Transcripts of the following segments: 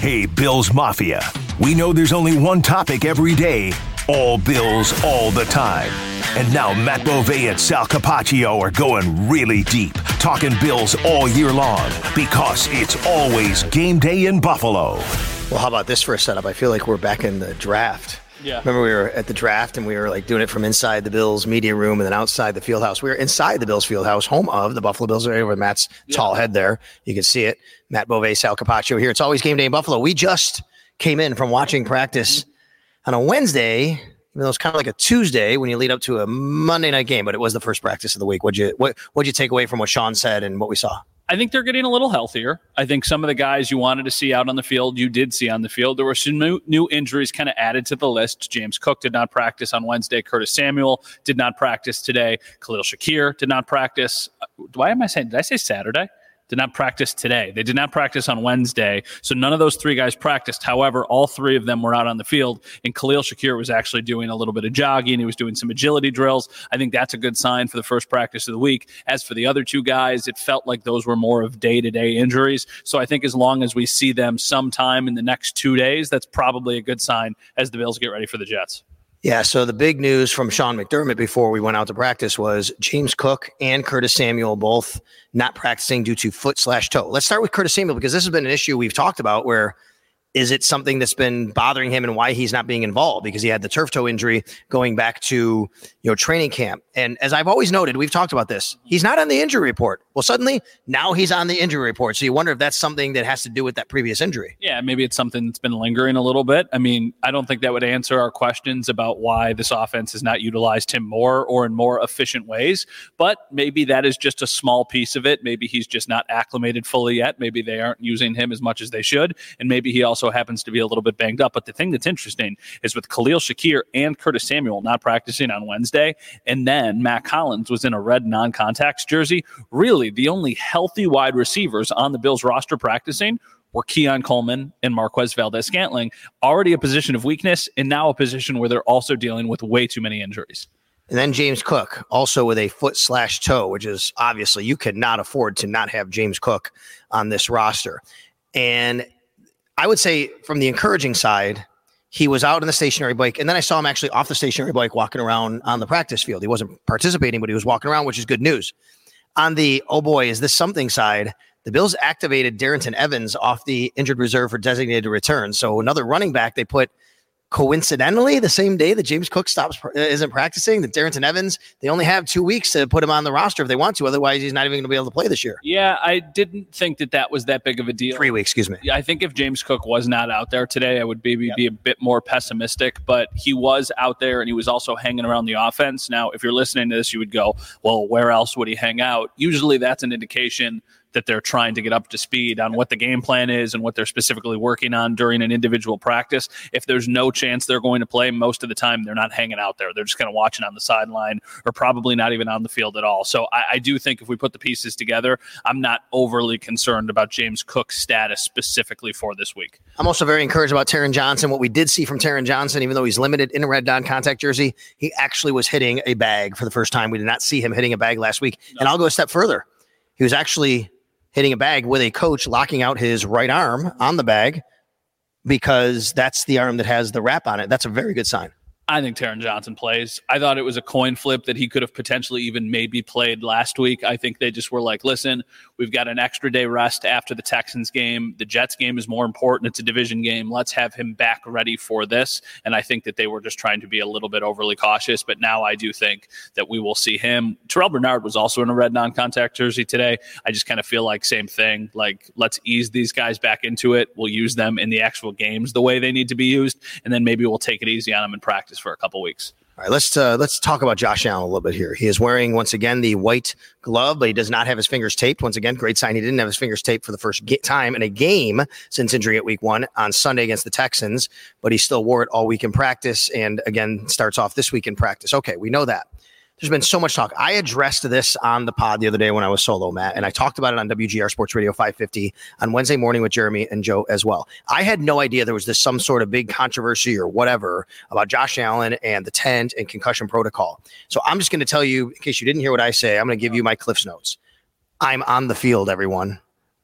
Hey, Bills Mafia. We know there's only one topic every day. All Bills, all the time. And now Matt Bove and Sal Capaccio are going really deep, talking Bills all year long, because it's always game day in Buffalo. Well, how about this for a setup? I feel like we're back in the draft. Yeah. Remember we were at the draft and we were like doing it from inside the Bills media room and then outside the field house. We were inside the Bills field house, home of the Buffalo Bills, right over Matt's tall head there. You can see it. Matt Bove, Sal Capaccio here. It's always game day in Buffalo. We just came in from watching practice on a Wednesday, even though it's kind of like a Tuesday when you lead up to a Monday night game, but it was the first practice of the week. What'd you take away from what Sean said and what we saw? I think they're getting a little healthier. I think some of the guys you wanted to see out on the field, you did see on the field. There were some new injuries kind of added to the list. James Cook did not practice on Wednesday. Curtis Samuel did not practice today. Khalil Shakir did not practice. Did I say Saturday? Did not practice today. They did not practice on Wednesday. So none of those three guys practiced. However, all three of them were out on the field, and Khalil Shakir was actually doing a little bit of jogging. He was doing some agility drills. I think that's a good sign for the first practice of the week. As for the other two guys, it felt like those were more of day-to-day injuries. So I think as long as we see them sometime in the next 2 days, that's probably a good sign as the Bills get ready for the Jets. Yeah, so the big news from Sean McDermott before we went out to practice was James Cook and Curtis Samuel both not practicing due to foot/toe. Let's start with Curtis Samuel because this has been an issue we've talked about where is it something that's been bothering him and why he's not being involved? Because he had the turf toe injury going back to training camp. And as I've always noted, we've talked about this. He's not on the injury report. Well, suddenly now he's on the injury report. So you wonder if that's something that has to do with that previous injury. Yeah, maybe it's something that's been lingering a little bit. I mean, I don't think that would answer our questions about why this offense has not utilized him more or in more efficient ways. But maybe that is just a small piece of it. Maybe he's just not acclimated fully yet. Maybe they aren't using him as much as they should. And maybe he also happens to be a little bit banged up. But the thing that's interesting is with Khalil Shakir and Curtis Samuel not practicing on Wednesday, and then Matt Collins was in a red non-contact jersey, really the only healthy wide receivers on the Bills roster practicing were Keon Coleman and Marquez Valdes-Scantling, already a position of weakness and now a position where they're also dealing with way too many injuries. And then James Cook, also with a foot/toe, which is obviously you could not afford to not have James Cook on this roster. And I would say from the encouraging side, he was out on the stationary bike, and then I saw him actually off the stationary bike walking around on the practice field. He wasn't participating, but he was walking around, which is good news. On the, oh boy, is this something side, the Bills activated Darrynton Evans off the injured reserve for designated return. So another running back they put coincidentally the same day that James Cook isn't practicing, that Darrynton Evans, they only have 2 weeks to put him on the roster if they want to. Otherwise, he's not even going to be able to play this year. Yeah, I didn't think that was that big of a deal. 3 weeks, excuse me. Yeah, I think if James Cook was not out there today, I would maybe be a bit more pessimistic, but he was out there and he was also hanging around the offense. Now, if you're listening to this, you would go, well, where else would he hang out? Usually that's an indication that they're trying to get up to speed on what the game plan is and what they're specifically working on during an individual practice. If there's no chance they're going to play, most of the time they're not hanging out there. They're just kind of watching on the sideline or probably not even on the field at all. So I do think if we put the pieces together, I'm not overly concerned about James Cook's status specifically for this week. I'm also very encouraged about Taron Johnson. What we did see from Taron Johnson, even though he's limited in a red non-contact jersey, he actually was hitting a bag for the first time. We did not see him hitting a bag last week. No. And I'll go a step further. He was actually hitting a bag with a coach locking out his right arm on the bag because that's the arm that has the wrap on it. That's a very good sign. I think Taron Johnson plays. I thought it was a coin flip that he could have potentially even maybe played last week. I think they just were like, listen, we've got an extra day rest after the Texans game. The Jets game is more important. It's a division game. Let's have him back ready for this. And I think that they were just trying to be a little bit overly cautious. But now I do think that we will see him. Terrell Bernard was also in a red non-contact jersey today. I just kind of feel like same thing. Like, let's ease these guys back into it. We'll use them in the actual games the way they need to be used. And then maybe we'll take it easy on them in practice for a couple weeks. All right, let's talk about Josh Allen a little bit here. He is wearing, once again, the white glove, but he does not have his fingers taped. Once again, great sign. He didn't have his fingers taped for the first time in a game since injury at week 1 on Sunday against the Texans, but he still wore it all week in practice and, again, starts off this week in practice. Okay, we know that. There's been so much talk. I addressed this on the pod the other day when I was solo, Matt, and I talked about it on WGR Sports Radio 550 on Wednesday morning with Jeremy and Joe as well. I had no idea there was some sort of big controversy or whatever about Josh Allen and the tent and concussion protocol. So I'm just going to tell you, in case you didn't hear what I say, I'm going to give you my Cliff's Notes. I'm on the field, everyone.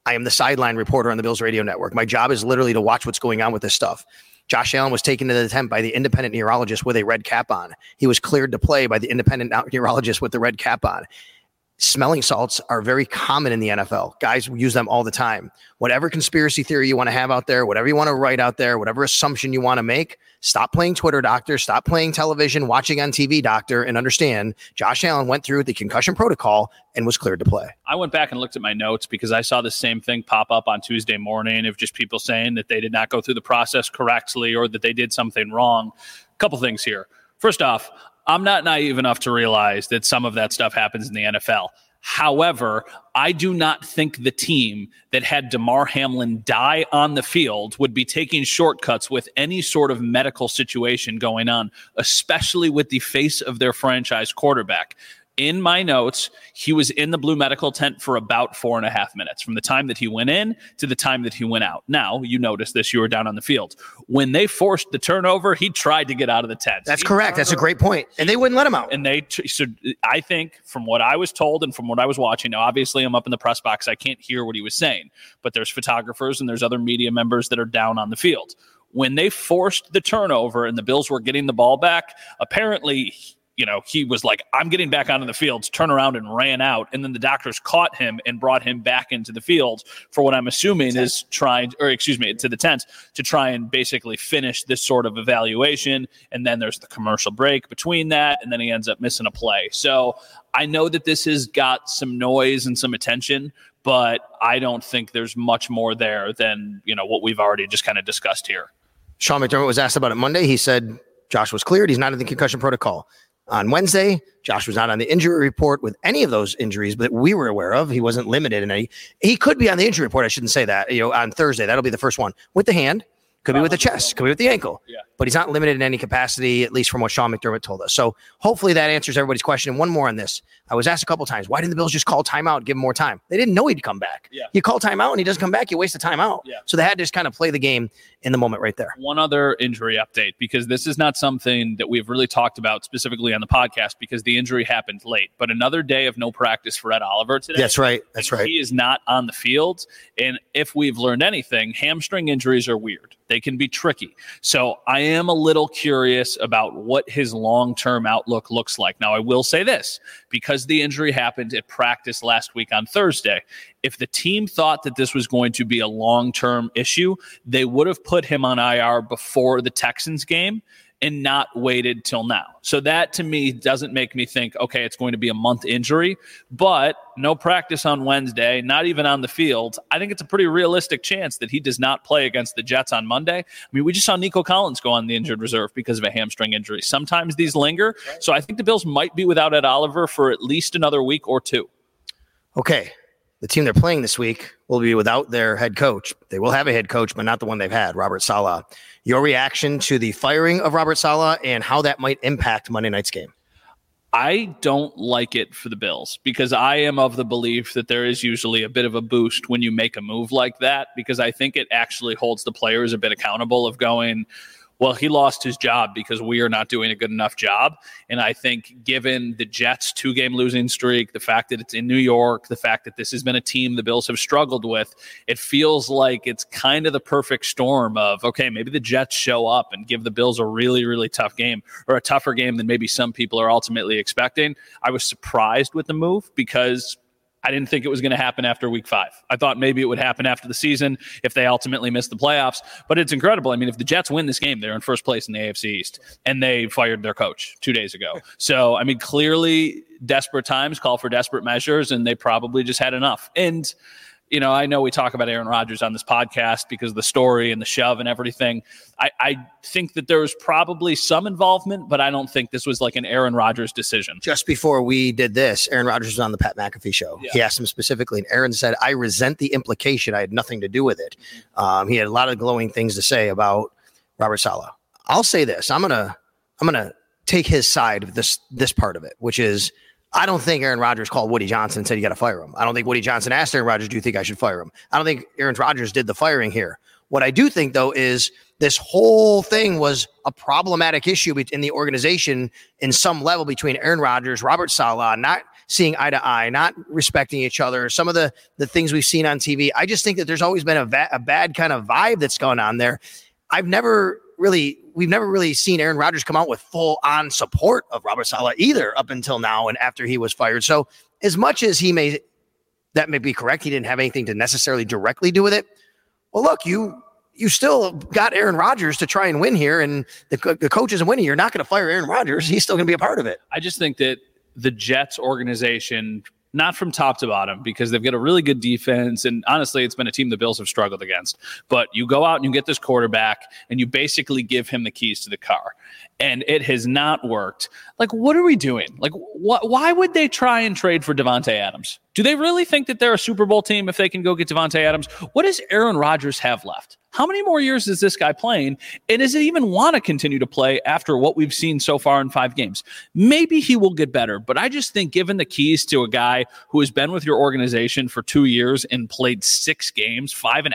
I am the sideline reporter on the Bills radio network. My job is literally to watch what's going on with this stuff. Josh Allen was taken to the tent by the independent neurologist with a red cap on. He was cleared to play by the independent neurologist with the red cap on. Smelling salts are very common in the NFL. Guys use them all the time. Whatever conspiracy theory you want to have out there, whatever you want to write out there, whatever assumption you want to make, stop playing Twitter, doctor. Stop playing television, watching on TV, doctor, and understand Josh Allen went through the concussion protocol and was cleared to play. I went back and looked at my notes because I saw the same thing pop up on Tuesday morning of just people saying that they did not go through the process correctly or that they did something wrong. A couple things here. First off, I'm not naive enough to realize that some of that stuff happens in the NFL. However, I do not think the team that had Damar Hamlin die on the field would be taking shortcuts with any sort of medical situation going on, especially with the face of their franchise quarterback. In my notes, he was in the blue medical tent for about 4.5 minutes from the time that he went in to the time that he went out. Now, you noticed this, you were down on the field. When they forced the turnover, he tried to get out of the tent. That's correct. That's a great point. And they wouldn't let him out. And so I think from what I was told and from what I was watching, now obviously I'm up in the press box, I can't hear what he was saying, but there's photographers and there's other media members that are down on the field. When they forced the turnover and the Bills were getting the ball back, apparently he was like, I'm getting back onto the field, turned around and ran out. And then the doctors caught him and brought him back into the field for what I'm assuming is to the tent to try and basically finish this sort of evaluation. And then there's the commercial break between that. And then he ends up missing a play. So I know that this has got some noise and some attention, but I don't think there's much more there than, what we've already just kind of discussed here. Sean McDermott was asked about it Monday. He said, Josh was cleared. He's not in the concussion protocol. On Wednesday, Josh was not on the injury report with any of those injuries that we were aware of. He wasn't limited in any. He could be on the injury report. I shouldn't say that. On Thursday, that'll be the first one. With the hand, could be with the chest, could be with the ankle. Yeah. But he's not limited in any capacity, at least from what Sean McDermott told us. So hopefully that answers everybody's question. And one more on this. I was asked a couple times, why didn't the Bills just call timeout, give him more time? They didn't know he'd come back. Yeah. You call timeout and he doesn't come back, you waste the timeout. Yeah. So they had to just kind of play the game in the moment right there. One other injury update, because this is not something that we've really talked about specifically on the podcast because the injury happened late. But another day of no practice for Ed Oliver today. That's right. That's right. He is not on the field. And if we've learned anything, hamstring injuries are weird. They can be tricky. So I am a little curious about what his long-term outlook looks like. Now, I will say this, because the injury happened at practice last week on Thursday, if the team thought that this was going to be a long-term issue, they would have put him on IR before the Texans game and not waited till now. So that to me doesn't make me think, okay, it's going to be a month injury, but no practice on Wednesday, not even on the field. I think it's a pretty realistic chance that he does not play against the Jets on Monday. I mean, we just saw Nico Collins go on the injured reserve because of a hamstring injury. Sometimes these linger. So I think the Bills might be without Ed Oliver for at least another week or two. Okay. The team they're playing this week will be without their head coach. They will have a head coach, but not the one they've had, Robert Saleh. Your reaction to the firing of Robert Saleh and how that might impact Monday night's game? I don't like it for the Bills because I am of the belief that there is usually a bit of a boost when you make a move like that, because I think it actually holds the players a bit accountable of going, well, he lost his job because we are not doing a good enough job. And I think given the Jets' 2-game losing streak, the fact that it's in New York, the fact that this has been a team the Bills have struggled with, it feels like it's kind of the perfect storm of, okay, maybe the Jets show up and give the Bills a really, really tough game, or a tougher game than maybe some people are ultimately expecting. I was surprised with the move because I didn't think it was going to happen after week 5. I thought maybe it would happen after the season if they ultimately missed the playoffs. But it's incredible. I mean, if the Jets win this game, they're in first place in the AFC East, and they fired their coach 2 days ago. So, I mean, clearly desperate times call for desperate measures, and they probably just had enough. And, I know we talk about Aaron Rodgers on this podcast because of the story and the shove and everything. I think that there was probably some involvement, but I don't think this was like an Aaron Rodgers decision. Just before we did this, Aaron Rodgers was on the Pat McAfee show. Yeah. He asked him specifically, and Aaron said, I resent the implication. I had nothing to do with it. He had a lot of glowing things to say about Robert Saleh. I'll say this. I'm gonna take his side of this part of it, which is, I don't think Aaron Rodgers called Woody Johnson and said, you got to fire him. I don't think Woody Johnson asked Aaron Rodgers, do you think I should fire him? I don't think Aaron Rodgers did the firing here. What I do think, though, is this whole thing was a problematic issue in the organization in some level between Aaron Rodgers, Robert Saleh, not seeing eye to eye, not respecting each other, some of the things we've seen on TV. I just think that there's always been a bad kind of vibe that's going on there. We've never really seen Aaron Rodgers come out with full on support of Robert Saleh either up until now and after he was fired. So as much as that may be correct, he didn't have anything to necessarily directly do with it. Well, look, you still got Aaron Rodgers to try and win here, and the coach isn't winning. You're not going to fire Aaron Rodgers. He's still going to be a part of it. I just think that the Jets organization, not from top to bottom, because they've got a really good defense. And honestly, it's been a team the Bills have struggled against. But you go out and you get this quarterback and you basically give him the keys to the car. And it has not worked. Like, what are we doing? Like, why would they try and trade for Davante Adams? Do they really think that they're a Super Bowl team if they can go get Davante Adams? What does Aaron Rodgers have left? How many more years is this guy playing? And does it even want to continue to play after what we've seen so far in 5 games? Maybe he will get better, but I just think given the keys to a guy who has been with your organization for 2 years and played 6 games, 5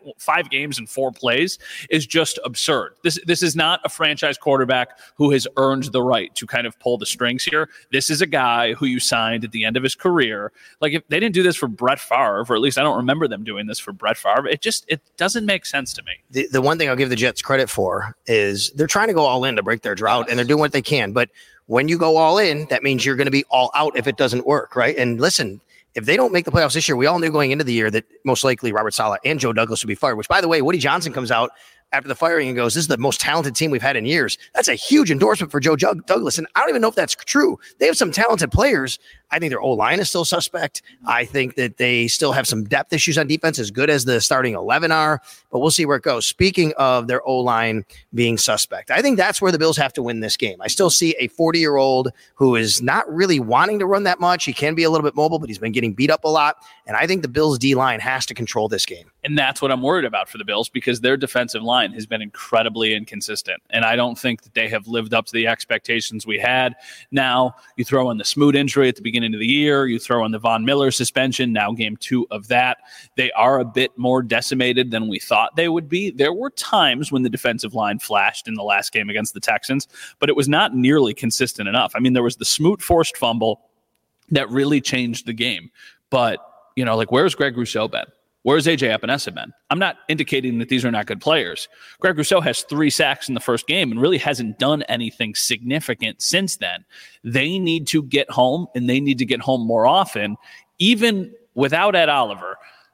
games and 4 plays is just absurd. This is not a franchise quarterback who has earned the right to kind of pull the strings here. This is a guy who you signed at the end of his career. Like, if they didn't do this for Brett Favre, or at least I don't remember them doing this for Brett Favre, it doesn't make sense to me. The one thing I'll give the Jets credit for is they're trying to go all in to break their drought, and they're doing what they can. But when you go all in, that means you're going to be all out if it doesn't work, right? And listen, if they don't make the playoffs this year, we all knew going into the year that most likely Robert Saleh and Joe Douglas would be fired, which, by the way, Woody Johnson comes out after the firing and goes, this is the most talented team we've had in years. That's a huge endorsement for Joe Douglas. And I don't even know if that's true. They have some talented players. I think their O-line is still suspect. I think that they still have some depth issues on defense, as good as the starting 11 are, but we'll see where it goes. Speaking of their O-line being suspect, I think that's where the Bills have to win this game. I still see a 40-year-old who is not really wanting to run that much. He can be a little bit mobile, but he's been getting beat up a lot. And I think the Bills' D-line has to control this game. And that's what I'm worried about for the Bills, because their defensive line has been incredibly inconsistent. And I don't think that they have lived up to the expectations we had. Now, you throw in the Smoot injury at the beginning of the year. You throw in the Von Miller suspension, now game 2 of that. They are a bit more decimated than we thought they would be. There were times when the defensive line flashed in the last game against the Texans, but it was not nearly consistent enough. I mean, there was the Smoot forced fumble that really changed the game. But, where's Greg Rousseau been? Where's A.J. Epinesa been? I'm not indicating that these are not good players. Greg Rousseau has 3 sacks in the first game and really hasn't done anything significant since then. They need to get home, and they need to get home more often, even without Ed Oliver.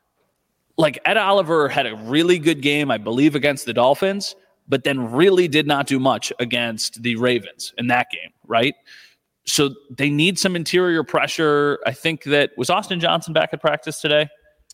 Like, Ed Oliver had a really good game, I believe, against the Dolphins, but then really did not do much against the Ravens in that game, right? So they need some interior pressure. I think was Austin Johnson back at practice today?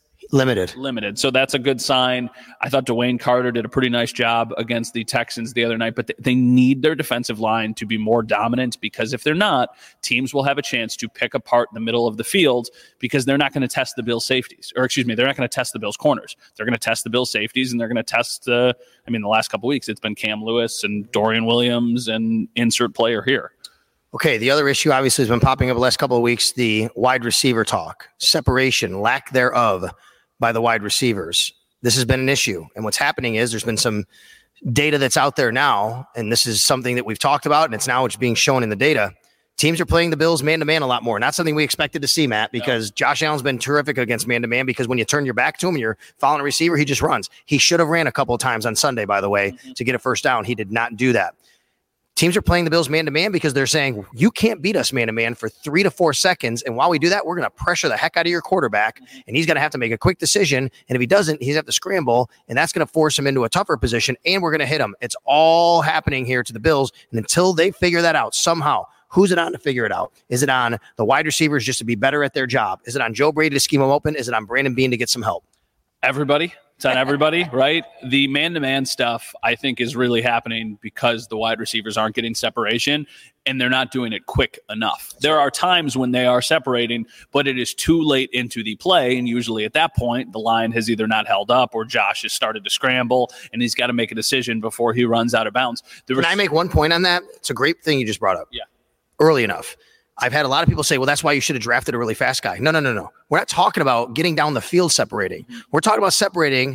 Limited. So that's a good sign. I thought Dwayne Carter did a pretty nice job against the Texans the other night, but they need their defensive line to be more dominant, because if they're not, teams will have a chance to pick apart the middle of the field, because they're not going to test the Bills safeties, they're not going to test the Bills corners. They're going to test the Bills safeties, and they're going to test the last couple of weeks, it's been Cam Lewis and Dorian Williams and insert player here. Okay, the other issue obviously has been popping up the last couple of weeks, the wide receiver talk, separation, lack thereof by the wide receivers. This has been an issue. And what's happening is there's been some data that's out there now, and this is something that we've talked about, and it's being shown in the data. Teams are playing the Bills man-to-man a lot more. Not something we expected to see, Matt, because Josh Allen's been terrific against man-to-man, because when you turn your back to him and you're following a receiver, he just runs. He should have ran a couple of times on Sunday, by the way, to get a first down. He did not do that. Teams are playing the Bills man-to-man because they're saying, you can't beat us man-to-man for 3 to 4 seconds. And while we do that, we're going to pressure the heck out of your quarterback. And he's going to have to make a quick decision. And if he doesn't, he's going to have to scramble. And that's going to force him into a tougher position. And we're going to hit him. It's all happening here to the Bills. And until they figure that out somehow, who's it on to figure it out? Is it on the wide receivers just to be better at their job? Is it on Joe Brady to scheme them open? Is it on Brandon Beane to get some help? Everybody. It's on everybody, right? The man-to-man stuff, I think, is really happening because the wide receivers aren't getting separation, and they're not doing it quick enough. There are times when they are separating, but it is too late into the play, and usually at that point, the line has either not held up or Josh has started to scramble, and he's got to make a decision before he runs out of bounds. Can I make one point on that? It's a great thing you just brought up. Yeah. Early enough. I've had a lot of people say, well, that's why you should have drafted a really fast guy. No. We're not talking about getting down the field separating. We're talking about separating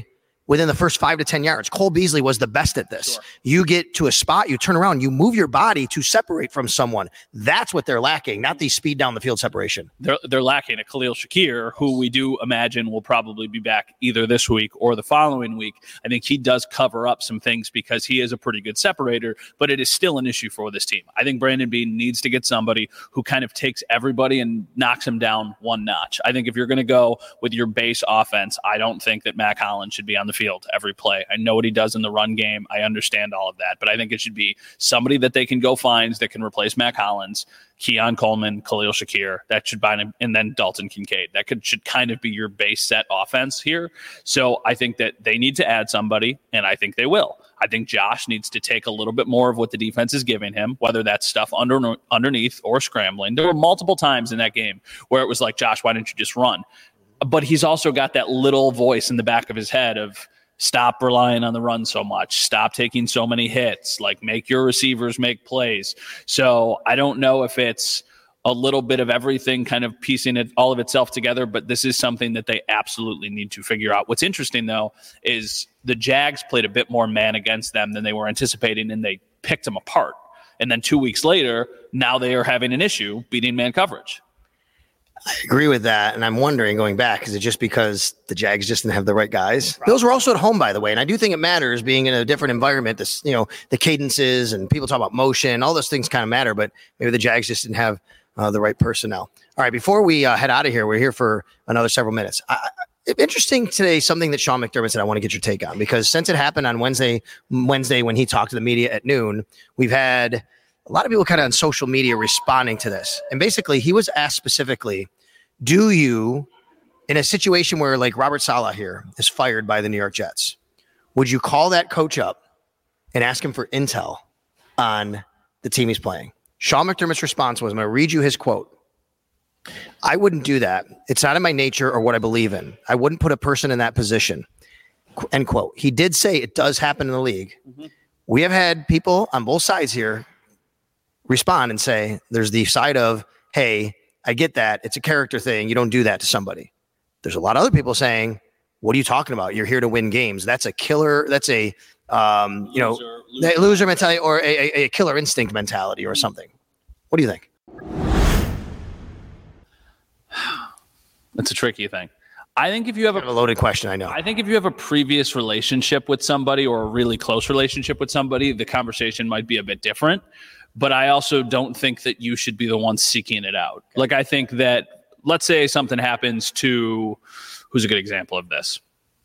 within the first 5 to 10 yards. Cole Beasley was the best at this. Sure. You get to a spot, you turn around, you move your body to separate from someone. That's what they're lacking, not the speed down the field separation. They're lacking a Khalil Shakir, who we do imagine will probably be back either this week or the following week. I think he does cover up some things because he is a pretty good separator, but it is still an issue for this team. I think Brandon Beane needs to get somebody who kind of takes everybody and knocks them down one notch. I think if you're going to go with your base offense, I don't think that Mack Hollins should be on the field every play. I know what he does in the run game. I understand all of that, but I think it should be somebody that they can go find that can replace Mack Hollins, Keon Coleman, Khalil Shakir. That should buy him, and then Dalton Kincaid. That should kind of be your base set offense here. So I think that they need to add somebody, and I think they will. I think Josh needs to take a little bit more of what the defense is giving him, whether that's stuff underneath or scrambling. There were multiple times in that game where it was like, Josh, why don't you just run? But he's also got that little voice in the back of his head of, stop relying on the run so much. Stop taking so many hits. Like, make your receivers make plays. So I don't know if it's a little bit of everything kind of piecing it all of itself together, but this is something that they absolutely need to figure out. What's interesting, though, is the Jags played a bit more man against them than they were anticipating, and they picked them apart. And then 2 weeks later, now they are having an issue beating man coverage. I agree with that, and I'm wondering, going back, is it just because the Jags just didn't have the right guys? Bills were also at home, by the way, and I do think it matters being in a different environment. This, the cadences and people talk about motion, all those things kind of matter, but maybe the Jags just didn't have the right personnel. All right, before we head out of here, we're here for another several minutes. Interesting today, something that Sean McDermott said I want to get your take on, because since it happened on Wednesday when he talked to the media at noon, we've had a lot of people kind of on social media responding to this. And basically, he was asked specifically, do you, in a situation where like Robert Saleh here is fired by the New York Jets, would you call that coach up and ask him for intel on the team he's playing? Sean McDermott's response was, I'm going to read you his quote. I wouldn't do that. It's not in my nature or what I believe in. I wouldn't put a person in that position. End quote. He did say it does happen in the league. Mm-hmm. We have had people on both sides here respond and say, there's the side of, hey, I get that. It's a character thing. You don't do that to somebody. There's a lot of other people saying, what are you talking about? You're here to win games. That's a killer. That's a, loser mentality, or a killer instinct mentality or something. What do you think? That's a tricky thing. I think if you have a loaded question, I know. I think if you have a previous relationship with somebody or a really close relationship with somebody, the conversation might be a bit different. But I also don't think that you should be the one seeking it out. Okay. Like, I think that, let's say something happens to, who's a good example of this?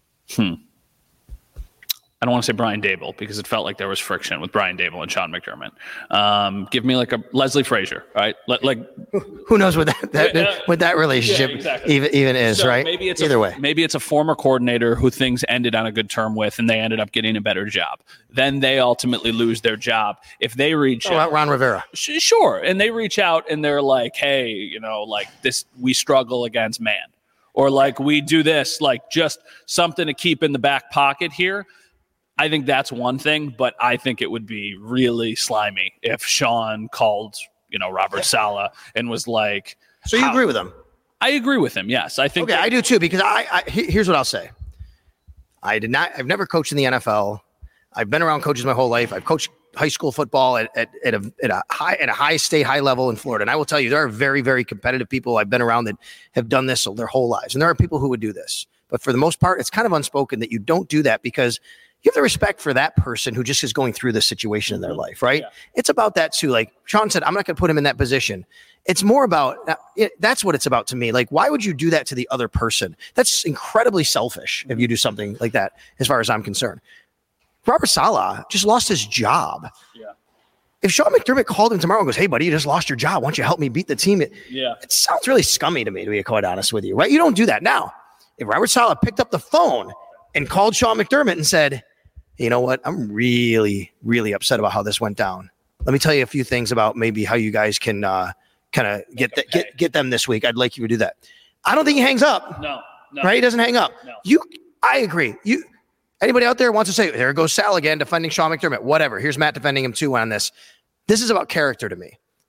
I don't want to say Brian Dable, because it felt like there was friction with Brian Dable and Sean McDermott. Give me like a Leslie Frazier, right? Who knows what that relationship even is, so right? Maybe it's either way. Maybe it's a former coordinator who things ended on a good term with, and they ended up getting a better job. Then they ultimately lose their job. If they reach out, Ron Rivera, sure, and they reach out and they're like, hey, like this, we struggle against man, or like we do this, like just something to keep in the back pocket here. I think that's one thing, but I think it would be really slimy if Sean called, Robert Saleh and was like, so you agree with him? I agree with him. Yes. I think. Okay. I do too, because here's what I'll say. I've never coached in the NFL. I've been around coaches my whole life. I've coached high school football at a high state, high level in Florida. And I will tell you, there are very, very competitive people I've been around that have done this their whole lives. And there are people who would do this, but for the most part, it's kind of unspoken that you don't do that, because you have the respect for that person who just is going through this situation in their life, right? Yeah. It's about that too. Like Sean said, I'm not going to put him in that position. It's more about, that's what it's about to me. Like, why would you do that to the other person? That's incredibly selfish if you do something like that, as far as I'm concerned. Robert Saleh just lost his job. Yeah. If Sean McDermott called him tomorrow and goes, hey, buddy, you just lost your job. Why don't you help me beat the team? It sounds really scummy to me, to be quite honest with you, right? You don't do that. Now, if Robert Saleh picked up the phone and called Sean McDermott and said, you know what? I'm really, really upset about how this went down. Let me tell you a few things about maybe how you guys can kind of get them this week. I'd like you to do that. I don't think he hangs up. No. Right? He doesn't hang up. No. I agree. Anybody out there wants to say, there goes Sal again defending Sean McDermott, whatever. Here's Matt defending him too on this. This is about character to me.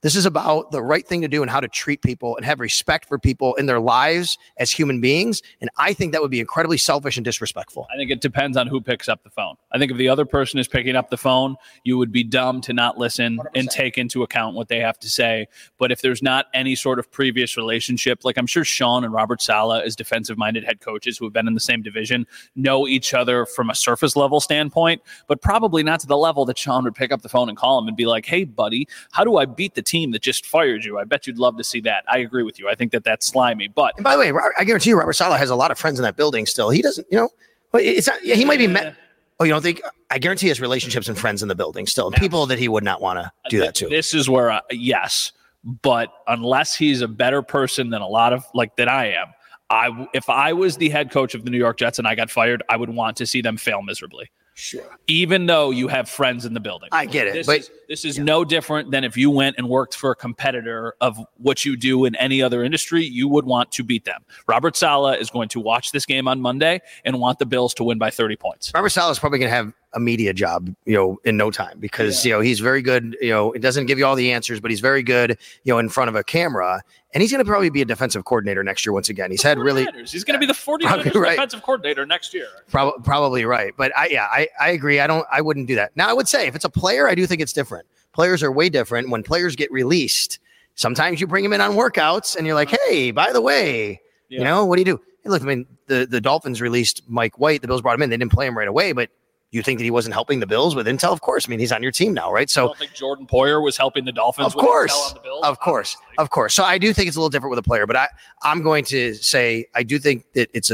This is about the right thing to do and how to treat people and have respect for people in their lives as human beings. And I think that would be incredibly selfish and disrespectful. I think it depends on who picks up the phone. I think if the other person is picking up the phone, you would be dumb to not listen 100%. And take into account what they have to say. But if there's not any sort of previous relationship, like I'm sure Sean and Robert Saleh, as defensive-minded head coaches who have been in the same division, know each other from a surface level standpoint, but probably not to the level that Sean would pick up the phone and call him and be like, hey, buddy, how do I beat the team that just fired you? I bet you'd love to see that. I agree with you. I think that that's slimy. But and by the way, I guarantee you Robert Saleh has a lot of friends in that building still. He doesn't, it's not, he might be met. Oh, you don't think? I guarantee he has relationships and friends in the building still, and people that he would not want to do that to. This is where, yes, but unless he's a better person than a lot of that I am, if I was the head coach of the New York Jets and I got fired, I would want to see them fail miserably. Sure. Even though you have friends in the building. I get it. This is no different than if you went and worked for a competitor of what you do in any other industry. You would want to beat them. Robert Saleh is going to watch this game on Monday and want the Bills to win by 30 points. Robert Saleh is probably going to have a media job, in no time because, he's very good. It doesn't give you all the answers, but he's very good, in front of a camera. And he's going to probably be a defensive coordinator next year once again. He's going to be the 49ers right. defensive coordinator next year. Probably right. But I agree. I wouldn't do that. Now, I would say if it's a player, I do think it's different. Players are way different. When players get released, sometimes you bring them in on workouts and you're like, hey, by the way, what do you do? Hey, look, I mean, the Dolphins released Mike White. The Bills brought him in. They didn't play him right away, but you think that he wasn't helping the Bills with intel? Of course. I mean, he's on your team now, right? So I don't think Jordan Poyer was helping the Dolphins with intel on the Bills. Of course. So I do think it's a little different with a player, but I'm going to say I do think that it's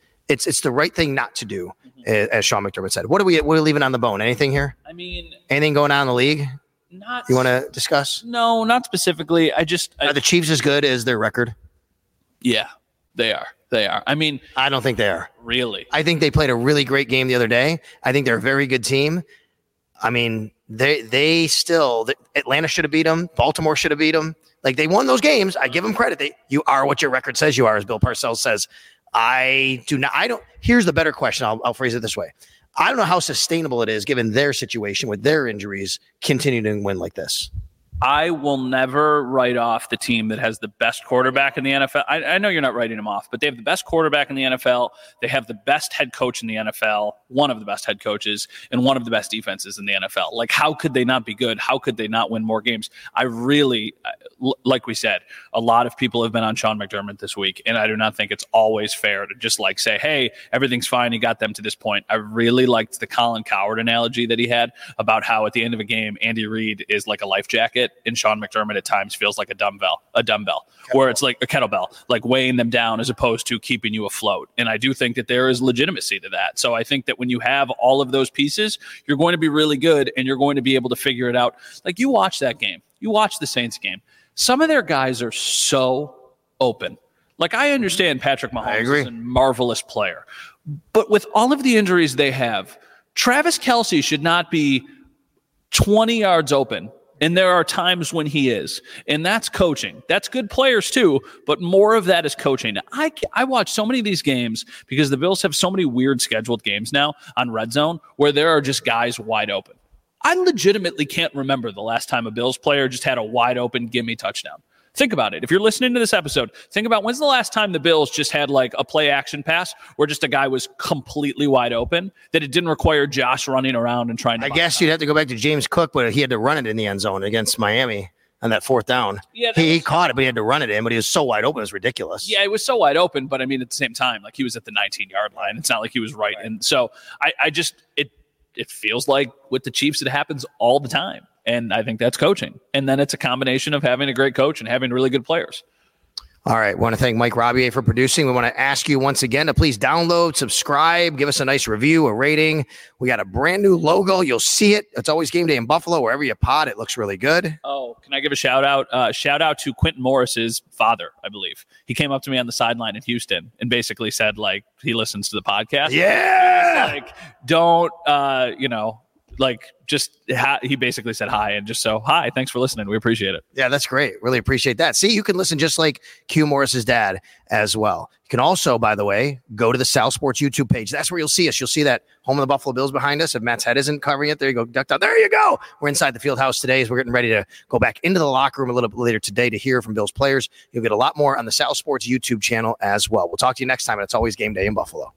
the right thing not to do, as Sean McDermott said. What are we leaving on the bone? Anything here? I mean, anything going on in the league? Not. You want to discuss? No, not specifically. Are the Chiefs as good as their record? Yeah, they are. I mean, I don't think they are. Really? I think they played a really great game the other day. I think they're a very good team. I mean, they still Atlanta should have beat them. Baltimore should have beat them. They won those games. I give them credit. You are what your record says you are, as Bill Parcells says. Here's the better question. I'll phrase it this way. I don't know how sustainable it is given their situation with their injuries continuing to win like this. I will never write off the team that has the best quarterback in the NFL. I know you're not writing them off, but they have the best quarterback in the NFL. They have the best head coach in the NFL, one of the best head coaches, and one of the best defenses in the NFL. How could they not be good? How could they not win more games? I really, like we said, a lot of people have been on Sean McDermott this week, and I do not think it's always fair to just say, hey, everything's fine. He got them to this point. I really liked the Colin Cowherd analogy that he had about how at the end of a game, Andy Reid is like a life jacket. And Sean McDermott at times feels like a dumbbell, where it's like a kettlebell, weighing them down as opposed to keeping you afloat. And I do think that there is legitimacy to that. So I think that when you have all of those pieces, you're going to be really good and you're going to be able to figure it out. You watch that game, you watch the Saints game. Some of their guys are so open. I understand Patrick Mahomes is a marvelous player, but with all of the injuries they have, Travis Kelce should not be 20 yards open. And there are times when he is. And that's coaching. That's good players too, but more of that is coaching. I watch so many of these games because the Bills have so many weird scheduled games now on Red Zone where there are just guys wide open. I legitimately can't remember the last time a Bills player just had a wide open gimme touchdown. Think about it. If you're listening to this episode, think about when's the last time the Bills just had a play action pass where just a guy was completely wide open, that it didn't require Josh running around and trying to. I guess you'd have to go back to James Cook, but he had to run it in the end zone against Miami on that fourth down. Yeah, he caught it, but he had to run it in, but he was so wide open. It was ridiculous. Yeah, it was so wide open, but I mean, at the same time, he was at the 19-yard line. It's not like he was right. And so it feels like with the Chiefs, it happens all the time. And I think that's coaching. And then it's a combination of having a great coach and having really good players. All right. Want to thank Mike Robier for producing. We want to ask you once again to please download, subscribe, give us a nice review, a rating. We got a brand new logo. You'll see it. It's always game day in Buffalo. Wherever you pod, it looks really good. Oh, can I give a shout out? Shout out to Quentin Morris's father, I believe. He came up to me on the sideline in Houston and basically said, he listens to the podcast. Yeah. Don't, he basically said hi and just hi, thanks for listening. We appreciate it. Yeah, that's great. Really appreciate that. See, you can listen just like Q Morris's dad as well. You can also, by the way, go to the Sal Sports YouTube page. That's where you'll see us. You'll see that home of the Buffalo Bills behind us. If Matt's head isn't covering it, there you go. Ducked out. There you go. We're inside the field house today as we're getting ready to go back into the locker room a little bit later today to hear from Bills players. You'll get a lot more on the Sal Sports YouTube channel as well. We'll talk to you next time, and it's always game day in Buffalo.